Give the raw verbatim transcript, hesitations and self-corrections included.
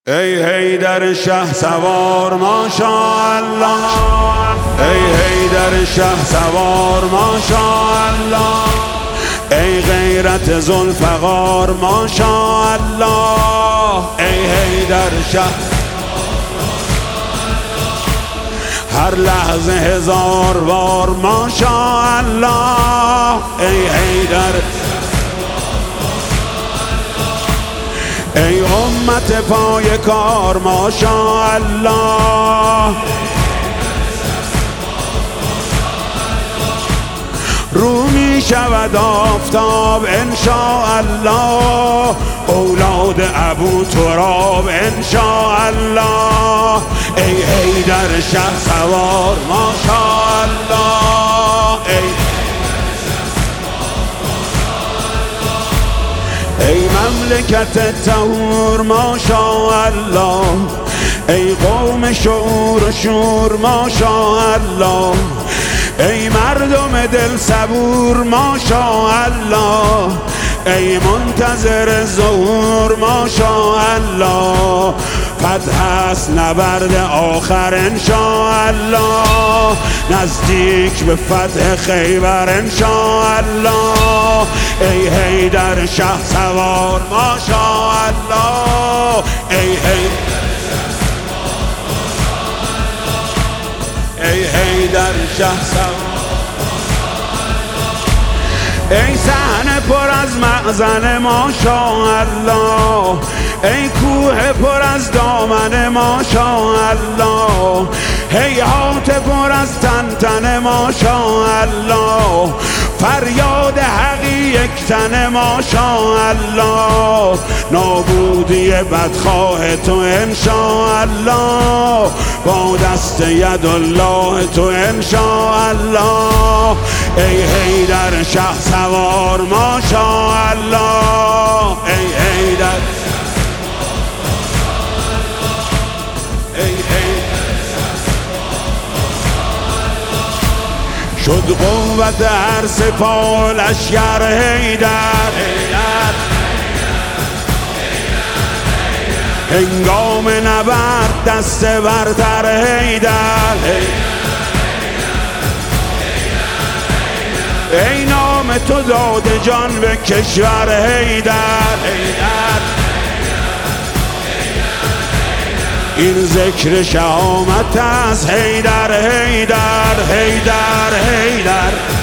ای حیدر شه سوار ماشاءالله، ای حیدر شه سوار ماشاءالله، ای غیرت ذوالفقار ماشاءالله، ای حیدر شه هر لحظه هزار بار ماشاءالله، ای حیدر ای امت پای کار ماشاءالله، رو می شود آفتاب انشاءالله، اولاد ابو تراب انشاءالله، ای حیدر شه سوار ماشاءالله، ای ای مملکت طهور ماشاءالله، ای قوم شعور و شور ماشاءالله، ای مردم دل صبور ماشاءالله، ای منتظر ظهور ماشاءالله، فتح است نبرد آخر انشاءالله، نزدیک به فتح خیبر انشاءالله، ای حیدر شه سوار ماشاءالله، ای حیدر ای حیدر شه سوار، ای صحنه پر از مأذن ماشاءالله، ای کوه پر از دامن ماشاءالله، هیهات پر از تن تن ماشاءالله، فریاد حقی یک تن ماشاءالله، نابودی بدخواه تو انشاءالله، با دست ید الله تو انشاءالله، ای حیدر شه سوار ماشاءالله، ای حیدر شد قوت هر سپاه لشکر حیدر، هنگام نبرد دست برتر حیدر، ای نام تو داده جان به کشور حیدر، این ذکر شهامت از حیدر حیدر حیدر حیدر